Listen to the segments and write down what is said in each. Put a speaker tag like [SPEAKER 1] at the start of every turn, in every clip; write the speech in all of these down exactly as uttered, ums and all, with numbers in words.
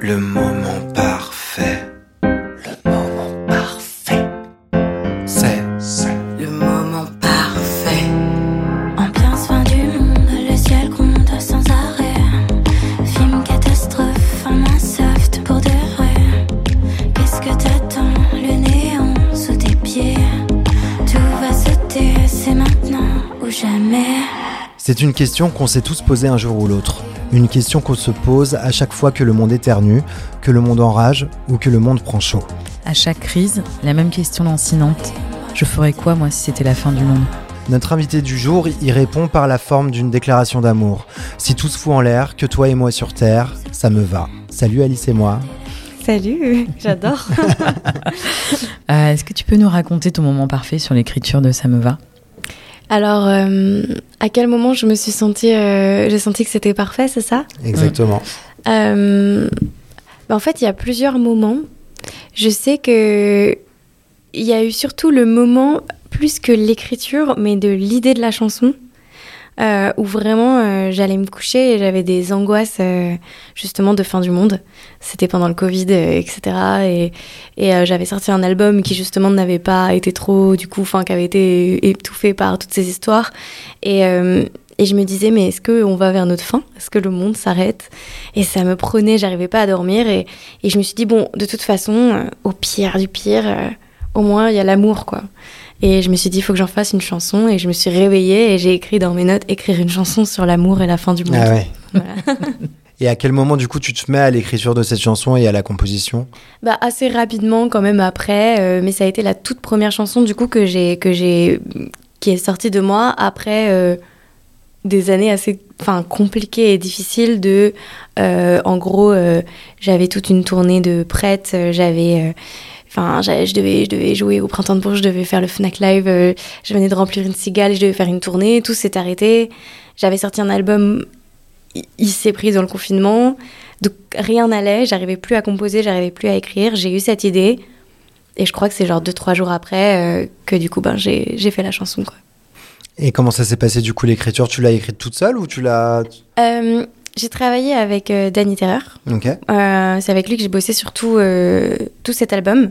[SPEAKER 1] Le moment parfait. Le moment parfait. C'est, c'est
[SPEAKER 2] le moment parfait. Ambiance fin du monde, le ciel gronde sans arrêt. Film catastrophe, en main soft pour de vrai. Qu'est-ce que t'attends, le néant sous tes pieds. Tout va sauter, c'est maintenant ou jamais.
[SPEAKER 3] C'est une question qu'on s'est tous posée un jour ou l'autre. Une question qu'on se pose à chaque fois que le monde éternue, que le monde enrage ou que le monde prend chaud.
[SPEAKER 4] À chaque crise, la même question lancinante. Je ferais quoi, moi, si c'était la fin du monde ?
[SPEAKER 3] Notre invité du jour y répond par la forme d'une déclaration d'amour. Si tout se fout en l'air, que toi et moi sur terre, ça me va. Salut Alice et moi.
[SPEAKER 5] Salut, j'adore.
[SPEAKER 4] euh, Est-ce que tu peux nous raconter ton moment parfait sur l'écriture de Ça me va ?
[SPEAKER 5] Alors, euh, à quel moment je me suis sentie... Euh, j'ai senti que c'était parfait, c'est ça ?
[SPEAKER 3] Exactement.
[SPEAKER 5] Mmh. Euh, bah en fait, il y a plusieurs moments. Je sais que il y a eu surtout le moment, plus que l'écriture, mais de l'idée de la chanson, euh, où vraiment euh, j'allais me coucher et j'avais des angoisses euh, justement de fin du monde. C'était pendant le Covid, euh, et cetera. Et, et euh, j'avais sorti un album qui justement n'avait pas été trop, du coup, enfin, qui avait été étouffé par toutes ces histoires. Et, euh, et je me disais, mais est-ce qu'on va vers notre fin ? Est-ce que le monde s'arrête ? Et ça me prenait, j'arrivais pas à dormir. Et, et je me suis dit, bon, de toute façon, euh, au pire du pire, euh, au moins, il y a l'amour, quoi. Et je me suis dit, il faut que j'en fasse une chanson. Et je me suis réveillée et j'ai écrit dans mes notes, écrire une chanson sur l'amour et la fin du monde.
[SPEAKER 3] Ah ouais.
[SPEAKER 5] Voilà.
[SPEAKER 3] Et à quel moment, du coup, tu te mets à l'écriture de cette chanson et à la composition ?
[SPEAKER 5] Bah, assez rapidement, quand même, après. Euh, mais ça a été la toute première chanson, du coup, que j'ai, que j'ai, qui est sortie de moi après euh, des années assez enfin, compliquées et difficiles de... Euh, en gros, euh, j'avais toute une tournée de prêtes. Euh, j'avais... Euh, Enfin, je devais, je devais jouer au Printemps de Bourges, je devais faire le Fnac Live, euh, je venais de remplir une cigale et je devais faire une tournée, tout s'est arrêté. J'avais sorti un album, il s'est pris dans le confinement, donc rien n'allait, j'arrivais plus à composer, j'arrivais plus à écrire. J'ai eu cette idée et je crois que c'est genre deux, trois jours après euh, que du coup, ben, j'ai, j'ai fait la chanson, quoi.
[SPEAKER 3] Et comment ça s'est passé du coup l'écriture ? Tu l'as écrite toute seule ou tu l'as...
[SPEAKER 5] Euh, j'ai travaillé avec euh, Danny Terreur.
[SPEAKER 3] Ok.
[SPEAKER 5] Euh, c'est avec lui que j'ai bossé sur tout, euh, tout cet album.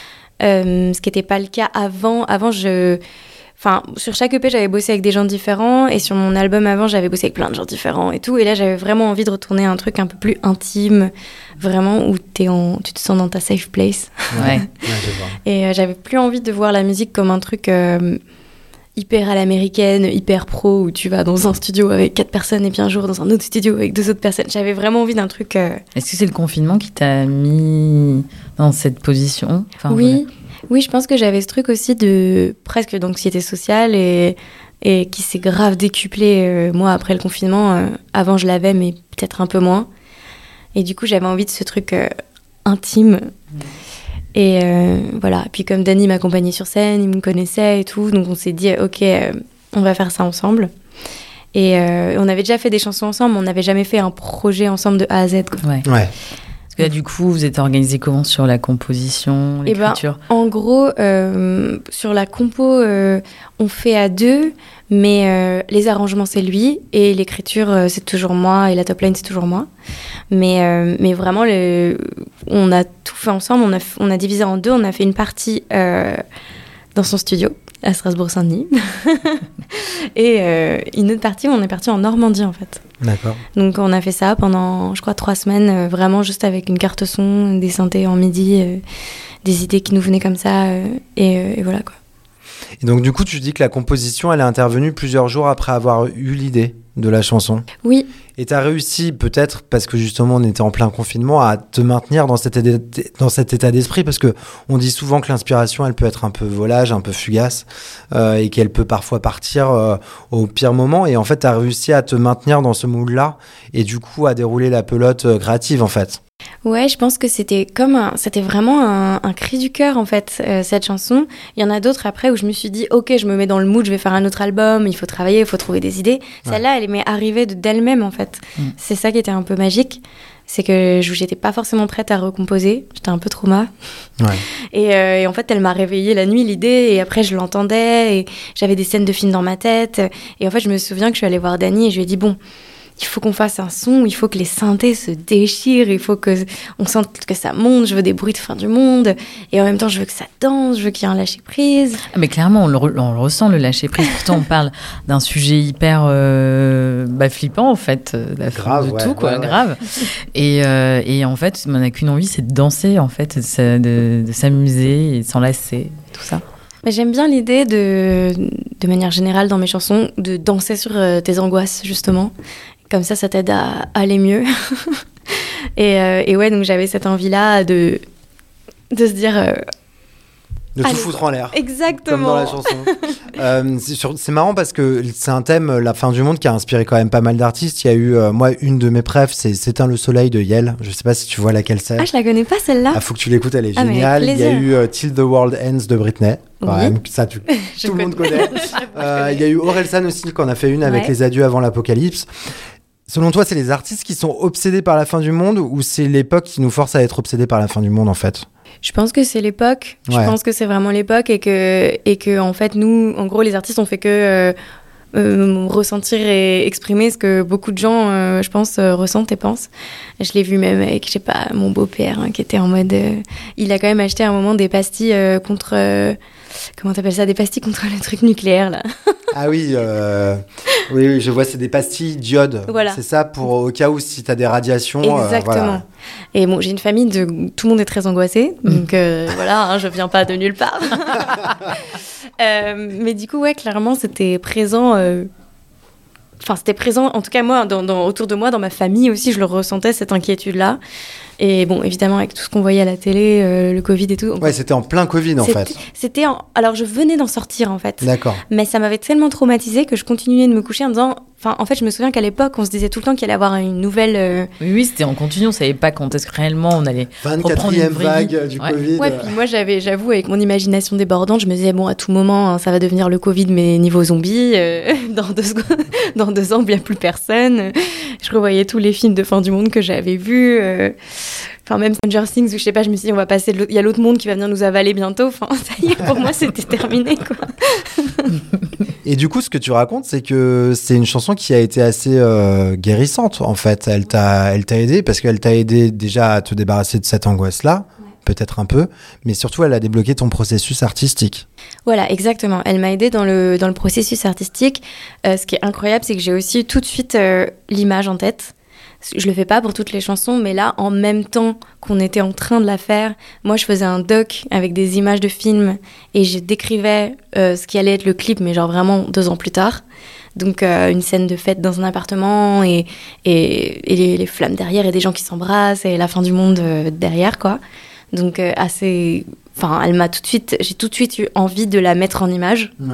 [SPEAKER 5] Euh, ce qui n'était pas le cas avant. Avant, je... Enfin, sur chaque E P, j'avais bossé avec des gens différents. Et sur mon album avant, j'avais bossé avec plein de gens différents et tout. Et là, j'avais vraiment envie de retourner à un truc un peu plus intime. Vraiment, où t'es en... tu te sens dans ta safe place.
[SPEAKER 4] Ouais.
[SPEAKER 3] Ouais, je vois.
[SPEAKER 5] Et euh, j'avais plus envie de voir la musique comme un truc... Euh, hyper à l'américaine, hyper pro, où tu vas dans un studio avec quatre personnes et puis un jour dans un autre studio avec deux autres personnes. J'avais vraiment envie d'un truc... Euh...
[SPEAKER 4] Est-ce que c'est le confinement qui t'a mis dans cette position ? Enfin,
[SPEAKER 5] Oui, voilà. Oui, je pense que j'avais ce truc aussi de presque d'anxiété sociale et, et qui s'est grave décuplé, euh, moi, après le confinement. Euh, avant, je l'avais, mais peut-être un peu moins. Et du coup, j'avais envie de ce truc euh, intime. Mmh. Et euh, voilà, puis comme Danny m'accompagnait sur scène, il me connaissait et tout, donc on s'est dit, ok, euh, on va faire ça ensemble. Et euh, on avait déjà fait des chansons ensemble, mais on n'avait jamais fait un projet ensemble de A à Z, quoi.
[SPEAKER 4] Ouais.
[SPEAKER 3] Ouais.
[SPEAKER 4] Parce que là, du coup, vous êtes organisé comment sur la composition, l'écriture ?
[SPEAKER 5] Eh ben, en gros, euh, sur la compo, euh, on fait à deux, mais euh, les arrangements, c'est lui, et l'écriture, euh, c'est toujours moi, et la top line, c'est toujours moi. Mais, euh, mais vraiment, le, on a tout fait ensemble, on a, on a divisé en deux, on a fait une partie euh, dans son studio, à Strasbourg-Saint-Denis, et euh, une autre partie où on est parti en Normandie, en fait.
[SPEAKER 3] D'accord.
[SPEAKER 5] Donc on a fait ça pendant, je crois, trois semaines, euh, vraiment juste avec une carte son, des synthés en midi, euh, des idées qui nous venaient comme ça, euh, et, euh, et voilà, quoi.
[SPEAKER 3] Et donc du coup, tu dis que la composition, elle est intervenue plusieurs jours après avoir eu l'idée de la chanson.
[SPEAKER 5] Oui.
[SPEAKER 3] Et tu as réussi, peut-être parce que justement on était en plein confinement, à te maintenir dans cet état, dans cet état d'esprit, parce qu'on dit souvent que l'inspiration, elle peut être un peu volage, un peu fugace, euh, et qu'elle peut parfois partir euh, au pire moment. Et en fait, tu as réussi à te maintenir dans ce mood-là, et du coup à dérouler la pelote euh, créative, en fait.
[SPEAKER 5] Ouais, je pense que c'était comme un, c'était vraiment un, un cri du cœur, en fait, euh, cette chanson. Il y en a d'autres après où je me suis dit, ok, je me mets dans le mood, je vais faire un autre album, il faut travailler, il faut trouver des idées. Ouais. Celle-là, elle m'est arrivée de, d'elle-même, en fait. Mm. C'est ça qui était un peu magique. C'est que je n'étais pas forcément prête à recomposer. J'étais un peu trauma. Ouais. Et, euh, et en fait, elle m'a réveillée la nuit, l'idée. Et après, je l'entendais. Et j'avais des scènes de films dans ma tête. Et en fait, je me souviens que je suis allée voir Danny et je lui ai dit, bon, il faut qu'on fasse un son, il faut que les synthés se déchirent, il faut que on sente que ça monte, je veux des bruits de fin du monde, et en même temps je veux que ça danse, je veux qu'il y ait un lâcher prise.
[SPEAKER 4] Ah, mais clairement, on le, re- on le ressent, le lâcher prise. Pourtant, on parle d'un sujet hyper euh, bah, flippant, en fait, de, la
[SPEAKER 3] Grave,
[SPEAKER 4] de
[SPEAKER 3] ouais,
[SPEAKER 4] tout, quoi,
[SPEAKER 3] ouais, ouais.
[SPEAKER 4] grave. Et, euh, et en fait, on n'a qu'une envie, c'est de danser, en fait, de, sa- de, de s'amuser et de s'enlacer, tout ça.
[SPEAKER 5] Mais j'aime bien l'idée de, de manière générale dans mes chansons, de danser sur euh, tes angoisses, justement. Comme ça, ça t'aide à, à aller mieux. et, euh, et ouais, donc j'avais cette envie-là de, de se dire... euh,
[SPEAKER 3] De tout
[SPEAKER 5] Allez.
[SPEAKER 3] foutre en l'air.
[SPEAKER 5] Exactement.
[SPEAKER 3] Comme dans la chanson. euh, c'est, sur- c'est marrant parce que c'est un thème, la fin du monde, qui a inspiré quand même pas mal d'artistes. Il y a eu, euh, moi, une de mes préfs, c'est S'éteint le soleil de Yel. Je sais pas si tu vois laquelle c'est.
[SPEAKER 5] Ah, je la connais pas, celle-là.
[SPEAKER 3] Ah, faut que tu l'écoutes, elle est
[SPEAKER 5] Ah, mais avec
[SPEAKER 3] géniale. Il y a
[SPEAKER 5] plaisir.
[SPEAKER 3] eu euh, Till the World Ends de Britney. Quand
[SPEAKER 5] Oui.
[SPEAKER 3] même, ça, tu,
[SPEAKER 5] Je
[SPEAKER 3] tout le monde
[SPEAKER 5] connais.
[SPEAKER 3] connaît. Euh, Il y a eu Orelsan aussi, qu'on a fait une avec
[SPEAKER 5] Ouais.
[SPEAKER 3] Les Adieux avant l'apocalypse. Selon toi, c'est les artistes qui sont obsédés par la fin du monde ou c'est l'époque qui nous force à être obsédés par la fin du monde, en fait?
[SPEAKER 5] Je pense que c'est l'époque. Je
[SPEAKER 3] Ouais.
[SPEAKER 5] pense que c'est vraiment l'époque et que, et que, en fait, nous, en gros, les artistes, on fait que euh, euh, ressentir et exprimer ce que beaucoup de gens, euh, je pense, euh, ressentent et pensent. Je l'ai vu même avec, je sais pas, mon beau-père, hein, qui était en mode... euh, il a quand même acheté à un moment des pastilles euh, contre... euh, comment t'appelles ça? Des pastilles contre le truc nucléaire, là.
[SPEAKER 3] Ah oui, euh, oui, oui, je vois, c'est des pastilles d'iode.
[SPEAKER 5] Voilà.
[SPEAKER 3] C'est ça pour au cas où si t'as des radiations. euh,
[SPEAKER 5] Exactement.
[SPEAKER 3] voilà.
[SPEAKER 5] Et bon, j'ai une famille de tout le monde est très angoissé, donc euh, voilà, hein, je viens pas de nulle part. Euh, mais du coup, ouais, clairement, c'était présent. euh, Enfin, c'était présent. En tout cas, moi, dans, dans- autour de moi, dans ma famille aussi, je le ressentais cette inquiétude-là. Et bon, évidemment, avec tout ce qu'on voyait à la télé, euh, le Covid et tout.
[SPEAKER 3] Ouais, c'était en plein Covid en
[SPEAKER 5] c'était-
[SPEAKER 3] fait.
[SPEAKER 5] C'était. en- Alors, je venais d'en sortir en fait.
[SPEAKER 3] D'accord.
[SPEAKER 5] Mais ça m'avait tellement traumatisée que je continuais de me coucher en me disant. Enfin, en fait, je me souviens qu'à l'époque, on se disait tout le temps qu'il allait y avoir une nouvelle. euh,
[SPEAKER 4] Oui, oui, c'était en continu, on savait pas quand est-ce que réellement on allait reprendre
[SPEAKER 3] vingt-quatrième
[SPEAKER 4] une vraie
[SPEAKER 3] vague
[SPEAKER 4] vie.
[SPEAKER 3] euh, du
[SPEAKER 4] Ouais.
[SPEAKER 3] Covid.
[SPEAKER 5] Ouais, puis moi, j'avais, j'avoue, avec mon imagination débordante, je me disais, bon, à tout moment, hein, ça va devenir le Covid, mais niveau zombie. euh, dans, deux secondes, dans deux ans, il n'y a plus personne. Je revoyais tous les films de fin du monde que j'avais vus. euh, Enfin, même Stranger Things, où je sais pas, je me suis dit, on va passer. de l'autre- Il y a l'autre monde qui va venir nous avaler bientôt. Enfin, ça y est, pour moi, c'était terminé, quoi.
[SPEAKER 3] Et du coup, ce que tu racontes, c'est que c'est une chanson qui a été assez euh, guérissante, en fait. Elle t'a, elle t'a aidé parce qu'elle t'a aidé déjà à te débarrasser de cette angoisse-là, peut-être un peu, mais surtout, elle a débloqué ton processus artistique.
[SPEAKER 5] Voilà, exactement. Elle m'a aidée dans le, dans le processus artistique. Euh, ce qui est incroyable, c'est que j'ai aussi tout de suite euh, l'image en tête. Je le fais pas pour toutes les chansons, mais là, en même temps qu'on était en train de la faire, moi, je faisais un doc avec des images de films et je décrivais euh, ce qui allait être le clip, mais genre vraiment deux ans plus tard. Donc, euh, une scène de fête dans un appartement et, et, et les, les flammes derrière et des gens qui s'embrassent et la fin du monde euh, derrière, quoi. Donc, euh, assez... Enfin, elle m'a tout de suite... J'ai tout de suite eu envie de la mettre en image.
[SPEAKER 3] Ouais.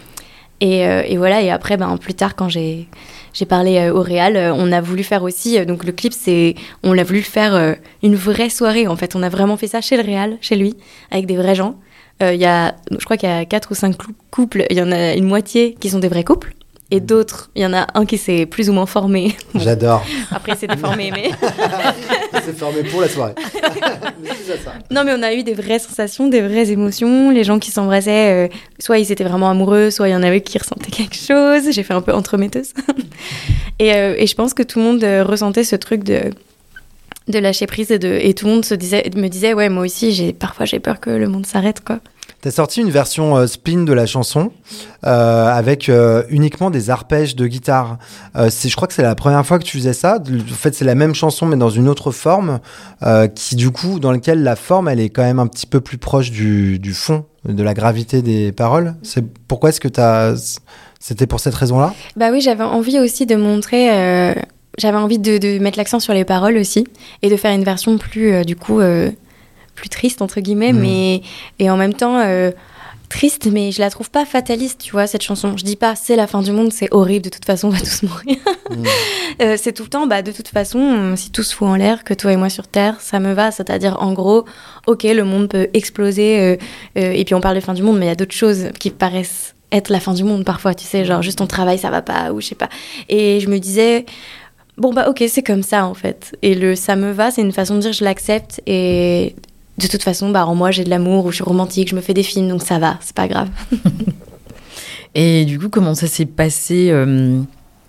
[SPEAKER 5] Et, euh, et voilà, et après, ben, plus tard, quand j'ai, j'ai parlé euh, au Réal, euh, on a voulu faire aussi, euh, donc le clip, c'est, on l'a voulu faire euh, une vraie soirée, en fait. On a vraiment fait ça chez le Réal, chez lui, avec des vrais gens. Euh, Il y a, je crois qu'il y a quatre ou cinq clou- couples, il y en a une moitié qui sont des vrais couples, et d'autres, il y en a un qui s'est plus ou moins formé. Bon,
[SPEAKER 3] J'adore.
[SPEAKER 5] après, il s'est déformé, mais...
[SPEAKER 3] C'est formé pour la soirée. Mais c'est déjà ça.
[SPEAKER 5] Non, mais on a eu des vraies sensations, des vraies émotions. Les gens qui s'embrassaient, euh, soit ils étaient vraiment amoureux, soit il y en avait qui ressentaient quelque chose. J'ai fait un peu entremetteuse. et, euh, et je pense que tout le monde euh, ressentait ce truc de, de lâcher prise et, de, et tout le monde se disait, me disait, ouais, moi aussi, j'ai, parfois j'ai peur que le monde s'arrête, quoi.
[SPEAKER 3] T'as sorti une version euh, spin de la chanson euh, avec euh, uniquement des arpèges de guitare. Euh, c'est, je crois que c'est la première fois que tu faisais ça. En fait, c'est la même chanson mais dans une autre forme, euh, qui du coup, dans lequel la forme, elle est quand même un petit peu plus proche du, du fond, de la gravité des paroles. C'est pourquoi est-ce que t'as, c'était pour cette raison-là?
[SPEAKER 5] Bah oui, j'avais envie aussi de montrer. Euh, j'avais envie de, de mettre l'accent sur les paroles aussi et de faire une version plus, euh, du coup. Euh, plus triste entre guillemets
[SPEAKER 3] Mmh.
[SPEAKER 5] mais et en même temps euh, triste mais je la trouve pas fataliste, tu vois, cette chanson. Je dis pas c'est la fin du monde, c'est horrible, de toute façon on va tous mourir.
[SPEAKER 3] Mmh.
[SPEAKER 5] euh, c'est tout le temps bah de toute façon euh, si tout se fout en l'air, que toi et moi sur terre, ça me va. C'est-à-dire en gros, ok, le monde peut exploser euh, euh, et puis on parle de fin du monde mais il y a d'autres choses qui paraissent être la fin du monde parfois, tu sais, genre juste ton travail ça va pas ou je sais pas. Et je me disais bon bah ok, c'est comme ça en fait, et le ça me va, c'est une façon de dire je l'accepte et de toute façon, bah, en moi, j'ai de l'amour, ou je suis romantique, je me fais des films, donc ça va, c'est pas grave.
[SPEAKER 4] Et du coup, comment ça s'est passé euh,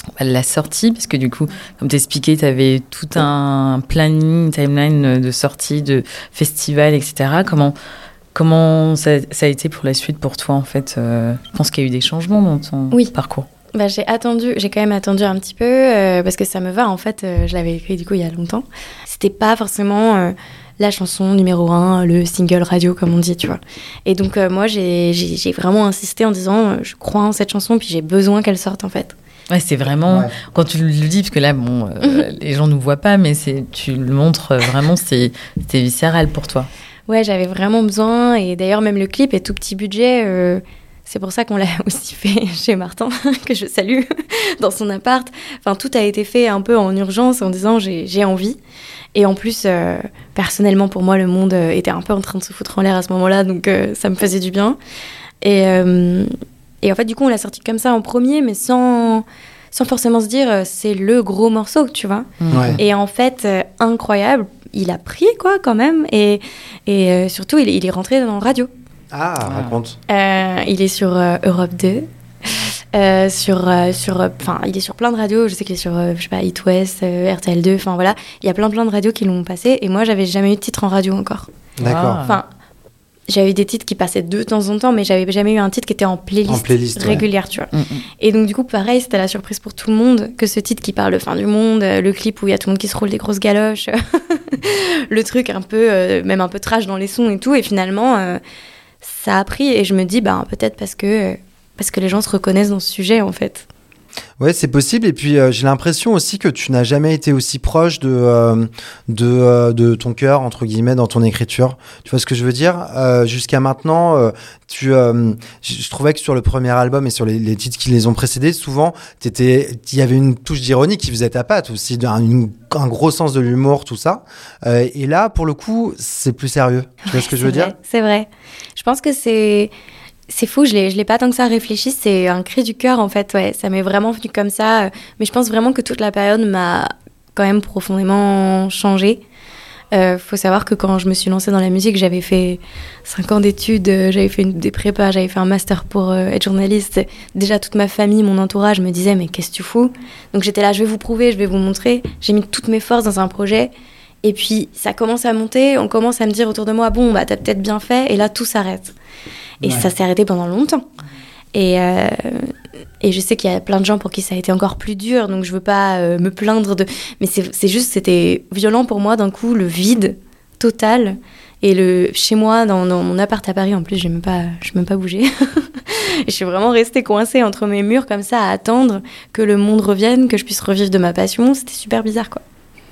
[SPEAKER 4] la sortie, parce que du coup, comme t'expliquais, t'avais tout un planning, une timeline de sortie, de festival, et cetera. Comment, comment ça, ça a été pour la suite pour toi, en fait euh, Je pense qu'il y a eu des changements dans ton
[SPEAKER 5] oui.
[SPEAKER 4] parcours.
[SPEAKER 5] Bah, j'ai attendu, j'ai quand même attendu un petit peu, euh, parce que ça me va, en fait, euh, je l'avais écrit du coup il y a longtemps. C'était pas forcément euh, la chanson numéro un, le single radio, comme on dit, tu vois. Et donc, euh, moi, j'ai, j'ai, j'ai vraiment insisté en disant, euh, je crois en cette chanson, puis j'ai besoin qu'elle sorte, en fait.
[SPEAKER 4] Ouais, c'est vraiment, ouais. Quand tu le dis, parce que là, bon, euh, les gens ne voient pas, mais c'est, tu le montres vraiment, c'est, c'est viscéral pour toi.
[SPEAKER 5] Ouais, j'avais vraiment besoin, et d'ailleurs, même le clip est tout petit budget, euh, c'est pour ça qu'on l'a aussi fait chez Martin, que je salue, dans son appart. Enfin, tout a été fait un peu en urgence, en disant j'ai, j'ai envie. Et en plus, euh, personnellement, pour moi, le monde euh, était un peu en train de se foutre en l'air à ce moment-là, donc euh, ça me faisait du bien. Et, euh, et en fait, du coup, on l'a sorti comme ça en premier, mais sans, sans forcément se dire euh, c'est le gros morceau, tu vois.
[SPEAKER 3] Ouais.
[SPEAKER 5] Et en fait, euh, incroyable, il a pris, quoi, quand même. Et, et euh, surtout, il, il est rentré dans la radio.
[SPEAKER 3] Ah, ah. raconte.
[SPEAKER 5] Euh, il est sur euh, Europe deux, euh, sur, euh, sur, enfin, il est sur plein de radios. Je sais qu'il est sur, euh, je sais pas, It West, euh, R T L deux. Enfin voilà, il y a plein plein de radios qui l'ont passé. Et moi, j'avais jamais eu de titre en radio encore.
[SPEAKER 3] D'accord.
[SPEAKER 5] Enfin, j'avais eu des titres qui passaient de temps en temps, mais j'avais jamais eu un titre qui était en playlist,
[SPEAKER 3] en playlist
[SPEAKER 5] régulière,
[SPEAKER 3] ouais.
[SPEAKER 5] tu vois.
[SPEAKER 4] Mm-hmm.
[SPEAKER 5] Et donc du coup, pareil, c'était la surprise pour tout le monde que ce titre qui parle de fin du monde, le clip où il y a tout le monde qui se roule des grosses galoches, le truc un peu, euh, même un peu trash dans les sons et tout. Et finalement. Euh, ça a pris et je me dis bah, peut-être parce que, parce que les gens se reconnaissent dans ce sujet en fait.
[SPEAKER 3] Ouais, c'est possible. Et puis, euh, j'ai l'impression aussi que tu n'as jamais été aussi proche de, euh, de, euh, de ton cœur, entre guillemets, dans ton écriture. Tu vois ce que je veux dire ? euh, Jusqu'à maintenant, euh, tu, euh, je, je trouvais que sur le premier album et sur les, les titres qui les ont précédés, souvent, il y avait une touche d'ironie qui faisait ta patte aussi, un, une, un gros sens de l'humour, tout ça. Euh, et là, pour le coup, c'est plus sérieux. Tu vois ce que je veux
[SPEAKER 5] vrai,
[SPEAKER 3] dire ?
[SPEAKER 5] C'est vrai. Je pense que c'est... C'est fou, je l'ai, je l'ai pas tant que ça réfléchi, c'est un cri du cœur en fait, ouais, ça m'est vraiment venu comme ça, mais je pense vraiment que toute la période m'a quand même profondément changée. Euh, faut savoir que quand je me suis lancée dans la musique, j'avais fait cinq ans d'études, j'avais fait une, des prépas, j'avais fait un master pour euh, être journaliste. Déjà toute ma famille, mon entourage me disait mais qu'est-ce que tu fous ? Donc j'étais là, je vais vous prouver, je vais vous montrer. J'ai mis toutes mes forces dans un projet. Et puis, ça commence à monter, on commence à me dire autour de moi, bon, bah, t'as peut-être bien fait, et là, tout s'arrête. Et ouais. Ça s'est arrêté pendant longtemps. Et, euh, et je sais qu'il y a plein de gens pour qui ça a été encore plus dur, donc je veux pas euh, me plaindre de... Mais c'est, c'est juste, c'était violent pour moi, d'un coup, le vide total. Et le, chez moi, dans, dans mon appart à Paris, en plus, je n'ai même pas, je n'ai même pas bougé. Je suis vraiment restée coincée entre mes murs, comme ça, à attendre que le monde revienne, que je puisse revivre de ma passion. C'était super bizarre, quoi.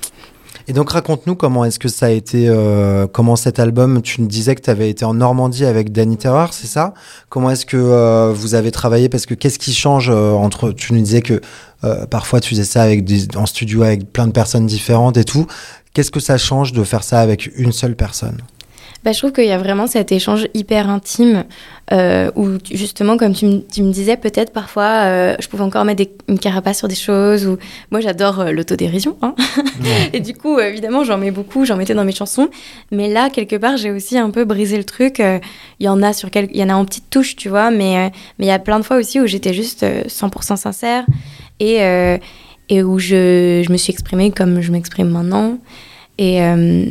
[SPEAKER 3] Et donc, raconte-nous comment est-ce que ça a été, euh, comment cet album, tu me disais que tu avais été en Normandie avec Danny Terreur, c'est ça ? Comment est-ce que euh, vous avez travaillé ? Parce que qu'est-ce qui change euh, entre, tu nous disais que euh, parfois tu faisais ça avec des, en studio avec plein de personnes différentes et tout. Qu'est-ce que ça change de faire ça avec une seule personne ?
[SPEAKER 5] Bah, je trouve qu'il y a vraiment cet échange hyper intime euh, où tu, justement, comme tu, m- tu me disais, peut-être parfois euh, je pouvais encore mettre des, une carapace sur des choses. Ou... Moi, j'adore euh, l'autodérision. Hein. Ouais. Et du coup, euh, évidemment, j'en mets beaucoup, j'en mettais dans mes chansons. Mais là, quelque part, j'ai aussi un peu brisé le truc. Il euh, y en a sur quel... il y en a en petites touches, tu vois. Mais il euh, y a plein de fois aussi où j'étais juste euh, cent pour cent sincère et, euh, et où je, je me suis exprimée comme je m'exprime maintenant. Et... Euh,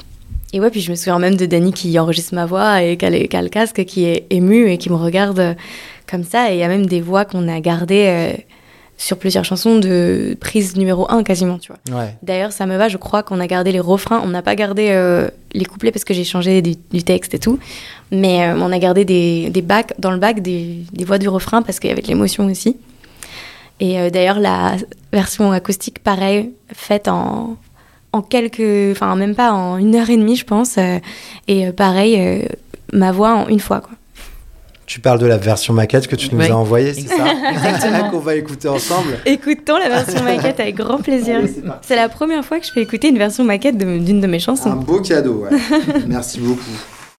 [SPEAKER 5] Et ouais, puis je me souviens même de Dany qui enregistre ma voix et qui a, qui a le casque, qui est ému et qui me regarde comme ça. Et il y a même des voix qu'on a gardées euh, sur plusieurs chansons de prise numéro un quasiment, tu vois.
[SPEAKER 3] Ouais.
[SPEAKER 5] D'ailleurs, ça me va, je crois qu'on a gardé les refrains. On n'a pas gardé euh, les couplets parce que j'ai changé du, du texte et tout. Mais euh, on a gardé des, des bacs, dans le bac des, des voix du refrain parce qu'il y avait de l'émotion aussi. Et euh, d'ailleurs, la version acoustique, pareil, faite en... en quelques... Enfin, même pas en une heure et demie, je pense. Euh, et euh, pareil, euh, ma voix en une fois, quoi.
[SPEAKER 3] Tu parles de la version maquette que tu nous
[SPEAKER 4] oui.
[SPEAKER 3] as envoyée, c'est ça ?
[SPEAKER 4] Exactement.
[SPEAKER 3] Qu'on va écouter ensemble.
[SPEAKER 5] Écoutons la version maquette avec grand plaisir.
[SPEAKER 3] Allez, c'est parti. C'est
[SPEAKER 5] la première fois que je fais écouter une version maquette de, d'une de mes chansons.
[SPEAKER 3] Un beau cadeau, ouais. Merci beaucoup.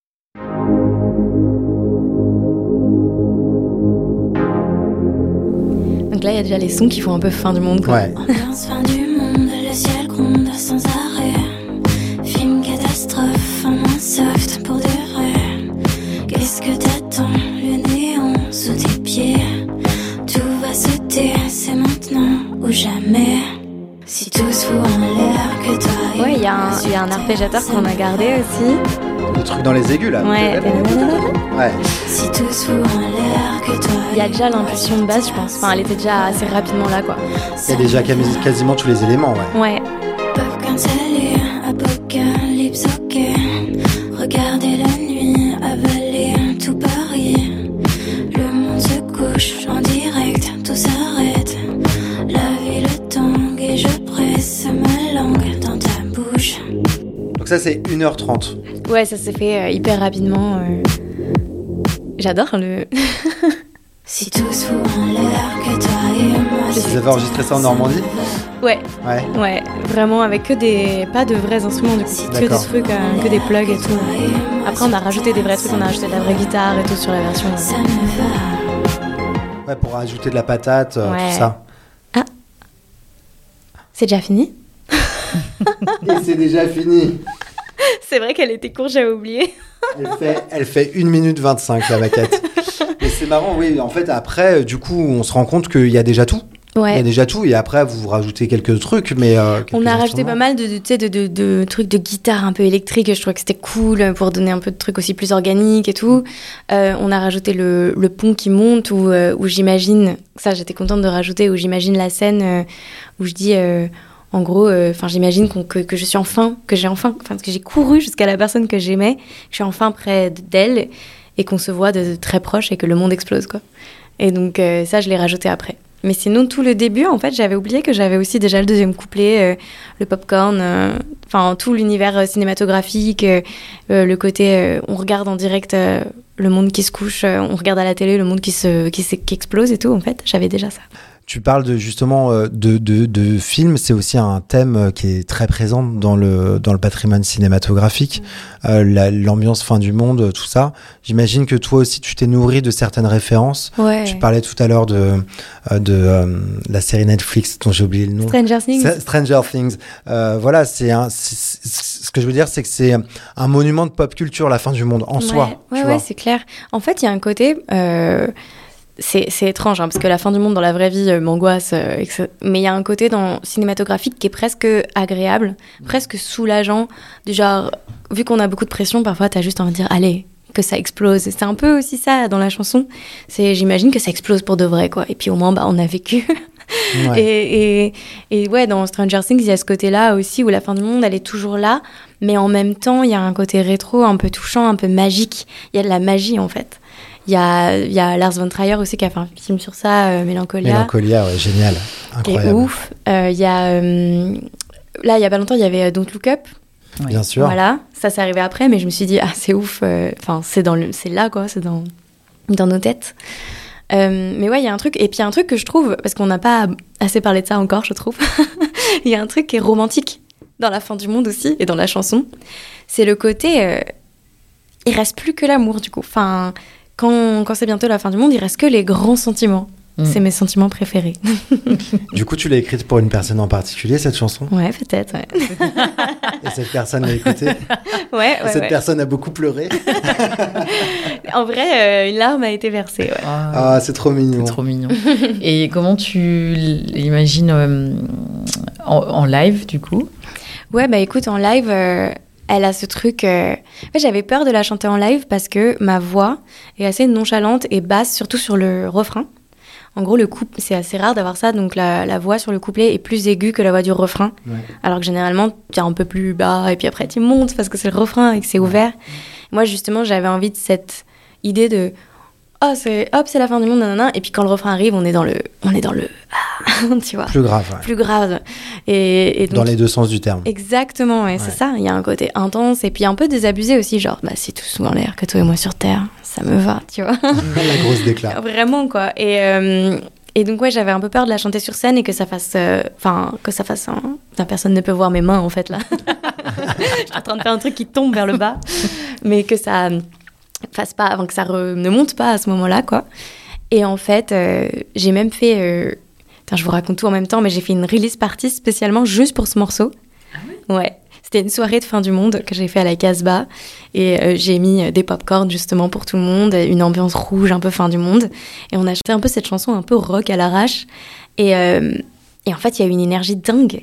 [SPEAKER 5] Donc là, il y a déjà les sons qui font un peu fin du monde, quoi.
[SPEAKER 3] Ouais.
[SPEAKER 2] Ambiance fin du monde, le ciel gronde sans arrêt. Film catastrophe, en main soft pour de vrai. Qu'est-ce que t'attends, le néon sous tes pieds? Tout va sauter, c'est maintenant
[SPEAKER 5] a un, il y a un arpégiateur qu'on a gardé aussi.
[SPEAKER 3] Le truc dans les aigus là.
[SPEAKER 5] Ouais.
[SPEAKER 3] Ouais.
[SPEAKER 2] Si tout se fout en l'air que toi.
[SPEAKER 5] Il y a déjà l'impulsion de base, je pense. Enfin, elle était déjà assez rapidement là, quoi.
[SPEAKER 3] Il y a déjà quasi- quasiment tous les éléments, ouais.
[SPEAKER 5] Ouais.
[SPEAKER 2] Pop cancellé, apocalypse ok. Regardez la nuit, avaler tout Paris. Le monde se couche en direct, tout s'arrête. La ville tangue et je presse ma langue dans ta bouche.
[SPEAKER 3] Donc ça, c'est une heure trente.
[SPEAKER 5] Ouais, ça s'est fait euh, hyper rapidement. euh. J'adore le.
[SPEAKER 2] Si tout se fout en l'air que toi et moi.
[SPEAKER 3] Vous avez enregistré ça en Normandie ?
[SPEAKER 5] Ouais,
[SPEAKER 3] Ouais.
[SPEAKER 5] ouais, vraiment avec que des. Pas de vrais instruments, du coup. Que des
[SPEAKER 3] D'accord.
[SPEAKER 5] trucs, euh, que des plugs et tout. Après, on a rajouté des vrais trucs, on a rajouté de la vraie guitare et tout sur la version.
[SPEAKER 2] Ça me va.
[SPEAKER 3] Ouais, pour ajouter de la patate, euh,
[SPEAKER 5] Ouais.
[SPEAKER 3] tout ça.
[SPEAKER 5] C'est déjà fini?
[SPEAKER 3] Et c'est déjà fini.
[SPEAKER 5] C'est vrai qu'elle était courte, j'avais oublié.
[SPEAKER 3] Elle fait, elle fait une minute vingt-cinq, la maquette. Et c'est marrant, oui. En fait, après, du coup, on se rend compte qu'il y a déjà tout. Il y a
[SPEAKER 5] Ouais.
[SPEAKER 3] déjà tout. Et après, vous rajoutez quelques trucs, mais... euh, quelques
[SPEAKER 5] On a rajouté
[SPEAKER 3] instruments.
[SPEAKER 5] pas mal de, de, tu sais, de, de, de trucs de guitare un peu électrique. Je trouvais que c'était cool pour donner un peu de trucs aussi plus organiques et tout. Euh, on a rajouté le, le pont qui monte où, euh, où j'imagine, ça j'étais contente de rajouter, où j'imagine la scène euh, où je dis, euh, en gros, enfin j'imagine qu'on- que, que je suis enfin, que j'ai enfin, enfin que j'ai couru jusqu'à la personne que j'aimais, que je suis enfin près d'elle et qu'on se voit de, de très proche et que le monde explose, quoi. Et donc euh, ça, je l'ai rajouté après. Mais sinon, tout le début, en fait, j'avais oublié que j'avais aussi déjà le deuxième couplet, euh, le popcorn, euh, enfin tout l'univers euh, cinématographique, euh, euh, le côté, euh, on regarde en direct euh, le monde qui se couche, euh, on regarde à la télé le monde qui se, qui, se- qui explose et tout. En fait, j'avais déjà ça.
[SPEAKER 3] Tu parles de, justement euh, de, de, de films, c'est aussi un thème euh, qui est très présent dans le, dans le patrimoine cinématographique, euh, la- l'ambiance fin du monde, tout ça. J'imagine que toi aussi, tu t'es nourri de certaines références.
[SPEAKER 5] Ouais.
[SPEAKER 3] Tu parlais tout à l'heure de, euh, de euh, la série Netflix dont j'ai oublié le nom.
[SPEAKER 5] Stranger Things.
[SPEAKER 3] Sa- Stranger Things. Euh, voilà, c'est un. c'est- c'est- ce que je veux dire, c'est que c'est un monument de pop culture, la fin du monde, en
[SPEAKER 5] Ouais,
[SPEAKER 3] soi.
[SPEAKER 5] Ouais,
[SPEAKER 3] tu
[SPEAKER 5] ouais,
[SPEAKER 3] vois.
[SPEAKER 5] c'est clair. En fait, il y a un côté. euh, c'est c'est étrange, hein, parce que la fin du monde dans la vraie vie euh, m'angoisse. euh, et que ça- mais il y a un côté dans, cinématographique qui est presque agréable, presque soulageant. Du genre, vu qu'on a beaucoup de pression, parfois, t'as juste envie de dire allez, que ça explose. Et c'est un peu aussi ça dans la chanson. C'est j'imagine que ça explose pour de vrai, quoi. Et puis au moins, bah, on a vécu.
[SPEAKER 3] Ouais.
[SPEAKER 5] Et, et, et ouais, dans Stranger Things, il y a ce côté-là aussi où la fin du monde, elle est toujours là, mais en même temps, il y a un côté rétro, un peu touchant, un peu magique. Il y a de la magie, en fait. Il y a, il y a Lars von Trier aussi qui a fait un film sur ça, euh, Mélancolia,
[SPEAKER 3] Mélancolia, ouais, génial.
[SPEAKER 5] qui est
[SPEAKER 3] Incroyable.
[SPEAKER 5] ouf. Euh, Il y a... euh, là, il y a pas longtemps, il y avait euh, Don't Look Up.
[SPEAKER 3] Bien sûr.
[SPEAKER 5] Voilà, ça, c'est arrivé après, mais je me suis dit, ah, c'est ouf. Enfin, c'est dans le, c'est là, quoi, c'est dans, dans nos têtes. Euh, mais ouais, il y a un truc, et puis il y a un truc que je trouve, parce qu'on n'a pas assez parlé de ça encore, je trouve. Il y a un truc qui est romantique dans la fin du monde aussi, et dans la chanson. C'est le côté, euh, il reste plus que l'amour, du coup. Enfin, quand, quand c'est bientôt la fin du monde, il reste que les grands sentiments.
[SPEAKER 4] Mm.
[SPEAKER 5] C'est mes sentiments préférés.
[SPEAKER 3] Du coup, tu l'as écrite pour une personne en particulier, cette chanson?
[SPEAKER 5] Ouais, peut-être, ouais.
[SPEAKER 3] Et cette personne l'a écoutée?
[SPEAKER 5] Ouais, ouais,
[SPEAKER 3] Et cette
[SPEAKER 5] ouais.
[SPEAKER 3] personne a beaucoup pleuré?
[SPEAKER 5] En vrai, euh, une larme a été versée, ouais.
[SPEAKER 4] Ah,
[SPEAKER 3] Ah, c'est trop mignon.
[SPEAKER 4] c'est trop mignon. Et comment tu l'imagines euh, en, en live, du coup?
[SPEAKER 5] Ouais, bah écoute, en live, euh, elle a ce truc... euh, En fait, j'avais peur de la chanter en live parce que ma voix est assez nonchalante et basse, surtout sur le refrain. En gros, le couple, c'est assez rare d'avoir ça, donc la, la voix sur le couplet est plus aiguë que la voix du refrain.
[SPEAKER 3] Ouais.
[SPEAKER 5] Alors que généralement, tu es un peu plus bas et puis après tu montes parce que c'est le refrain et que c'est ouvert. Moi, justement, j'avais envie de cette idée de... Oh, c'est, hop, c'est la fin du monde, nanana. Et puis quand le refrain arrive, on est dans le... On est dans le... Ah, tu vois,
[SPEAKER 3] Plus grave, ouais.
[SPEAKER 5] plus grave. Et, et donc,
[SPEAKER 3] Dans les deux sens du terme.
[SPEAKER 5] exactement, ouais,
[SPEAKER 3] Ouais.
[SPEAKER 5] c'est ça. Il y a un côté intense et puis un peu désabusé aussi, genre, bah, c'est tout sous en l'air que toi et moi sur Terre, ça me va, tu vois.
[SPEAKER 3] La grosse déclare.
[SPEAKER 5] Vraiment, quoi. Et, euh, et donc, ouais, j'avais un peu peur de la chanter sur scène et que ça fasse. Enfin, que ça fasse un. Enfin, personne ne peut voir mes mains, en fait, là. Je suis en train de faire un truc qui tombe vers le bas. Mais que ça fasse pas. Enfin, que ça re- ne monte pas à ce moment-là, quoi. Et en fait, euh, j'ai même fait. Euh, Putain, je vous raconte tout en même temps, mais j'ai fait une release party spécialement juste pour ce morceau. Ah ouais? Ouais. C'était une soirée de fin du monde que j'ai fait à la Casbah. Et euh, j'ai mis des pop-corns justement pour tout le monde, une ambiance rouge un peu fin du monde. Et on a chanté un peu cette chanson un peu rock à l'arrache. Et, euh, et en fait, il y a eu une énergie dingue.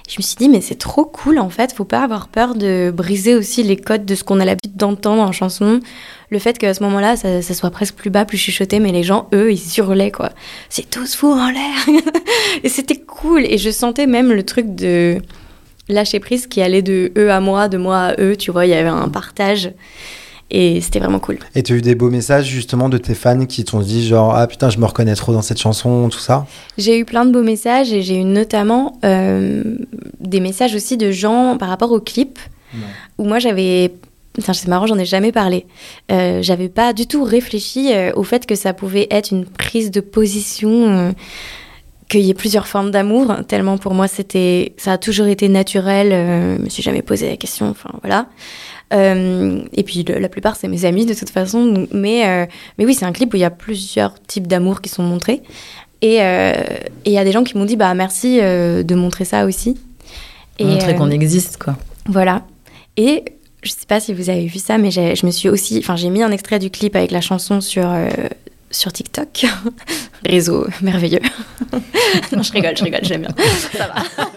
[SPEAKER 5] Je me suis dit, mais c'est trop cool en fait, faut pas avoir peur de briser aussi les codes de ce qu'on a l'habitude d'entendre en chanson. Le fait qu'à ce moment-là, ça, ça soit presque plus bas, plus chuchoté, mais les gens, eux, ils hurlaient quoi. C'est tous fous en l'air. Et c'était cool. Et je sentais même le truc de lâcher prise qui allait de eux à moi, de moi à eux, tu vois, il y avait un partage. Et c'était vraiment cool.
[SPEAKER 3] Et tu as eu des beaux messages justement de tes fans qui t'ont dit genre « Ah putain, je me reconnais trop dans cette chanson », tout ça?
[SPEAKER 5] J'ai eu plein de beaux messages et j'ai eu notamment euh, des messages aussi de gens par rapport au clip ouais. où moi j'avais... Enfin, c'est marrant, j'en ai jamais parlé. Euh, j'avais pas du tout réfléchi euh, au fait que ça pouvait être une prise de position, euh, qu'il y ait plusieurs formes d'amour. Tellement pour moi, c'était, ça a toujours été naturel. Euh, je me suis jamais posé la question. Enfin voilà. Euh, et puis le, la plupart c'est mes amis de toute façon. Mais euh, mais oui, c'est un clip où il y a plusieurs types d'amour qui sont montrés. Et il euh, y a des gens qui m'ont dit bah merci euh, de montrer ça aussi.
[SPEAKER 4] Et montrer euh, qu'on existe quoi.
[SPEAKER 5] Voilà. Et je sais pas si vous avez vu ça, mais j'ai, je me suis aussi, enfin j'ai mis un extrait du clip avec la chanson sur euh, sur TikTok, réseau merveilleux. Non, je rigole, je rigole, j'aime bien. Ça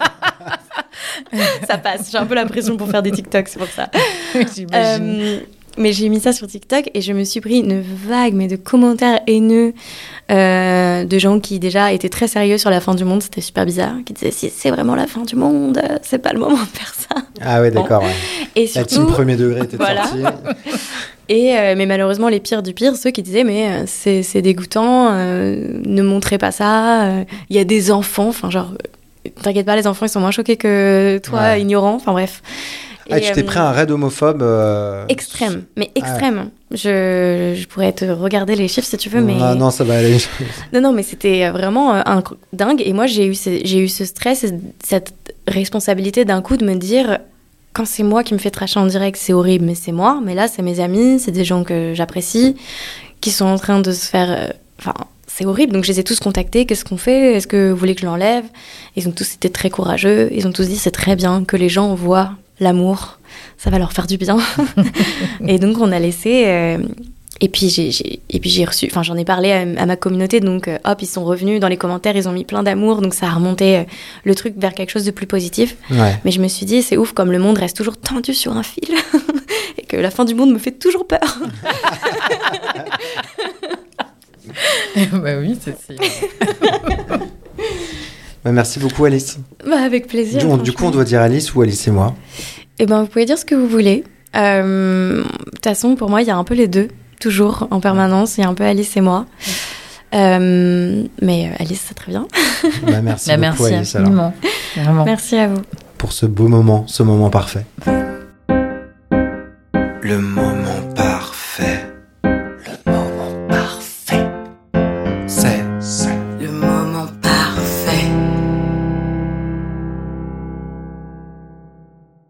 [SPEAKER 5] va. Ça passe. J'ai un peu la pression pour faire des TikToks, c'est pour ça.
[SPEAKER 4] J'imagine.
[SPEAKER 5] Euh, mais j'ai mis ça sur TikTok et je me suis pris une vague mais de commentaires haineux euh, de gens qui déjà étaient très sérieux sur la fin du monde. C'était super bizarre. Qui disaient si c'est vraiment la fin du monde, c'est pas le moment de faire ça.
[SPEAKER 3] Ah ouais, d'accord. Bon. Ouais.
[SPEAKER 5] Et surtout,
[SPEAKER 3] la team premier degré était
[SPEAKER 5] voilà.
[SPEAKER 3] sortie.
[SPEAKER 5] Et euh, mais malheureusement les pires du pire, ceux qui disaient mais euh, c'est c'est dégoûtant, euh, ne montrez pas ça. Il euh, y a des enfants, enfin genre t'inquiète pas, les enfants ils sont moins choqués que toi, ouais. ignorant. Enfin bref.
[SPEAKER 3] Ah, et tu t'es euh, pris un raid homophobe euh...
[SPEAKER 5] extrême, mais extrême. Ah. Je, je pourrais te regarder les chiffres si tu veux, mais...
[SPEAKER 3] Non, non, ça va aller.
[SPEAKER 5] non, non, mais c'était vraiment un dingue. Et moi, j'ai eu ce, j'ai eu ce stress, cette responsabilité d'un coup de me dire, quand c'est moi qui me fais tracher en direct, c'est horrible, mais c'est moi. Mais là, c'est mes amis, c'est des gens que j'apprécie, qui sont en train de se faire... Enfin, euh, c'est horrible. Donc, je les ai tous contactés. Qu'est-ce qu'on fait? Est-ce que vous voulez que je l'enlève? Ils ont tous été très courageux. Ils ont tous dit, c'est très bien que les gens voient l'amour, ça va leur faire du bien. Et donc on a laissé euh, et puis j'ai, j'ai et puis j'ai reçu, enfin j'en ai parlé à, à ma communauté, donc euh, hop ils sont revenus dans les commentaires, ils ont mis plein d'amour, donc ça a remonté euh, le truc vers quelque chose de plus positif. Ouais. Mais je me suis dit c'est ouf comme le monde reste toujours tendu sur un fil et que la fin du monde me fait toujours peur.
[SPEAKER 4] Bah oui, c'est si.
[SPEAKER 3] Bah, merci beaucoup Alice.
[SPEAKER 5] Bah, avec plaisir.
[SPEAKER 3] Du, du coup, on doit dire Alice ou Alice et moi.
[SPEAKER 5] Eh ben, vous pouvez dire ce que vous voulez. Euh, de toute façon, pour moi, il y a un peu les deux, toujours, en permanence. Il y a un peu Alice et moi. Euh, mais Alice, c'est très bien.
[SPEAKER 3] Bah, merci
[SPEAKER 4] bah,
[SPEAKER 3] beaucoup
[SPEAKER 4] merci
[SPEAKER 3] Alice.
[SPEAKER 4] Infiniment.
[SPEAKER 5] Alors. Merci à vous.
[SPEAKER 3] Pour ce beau moment, ce moment parfait.
[SPEAKER 1] Le moment parfait.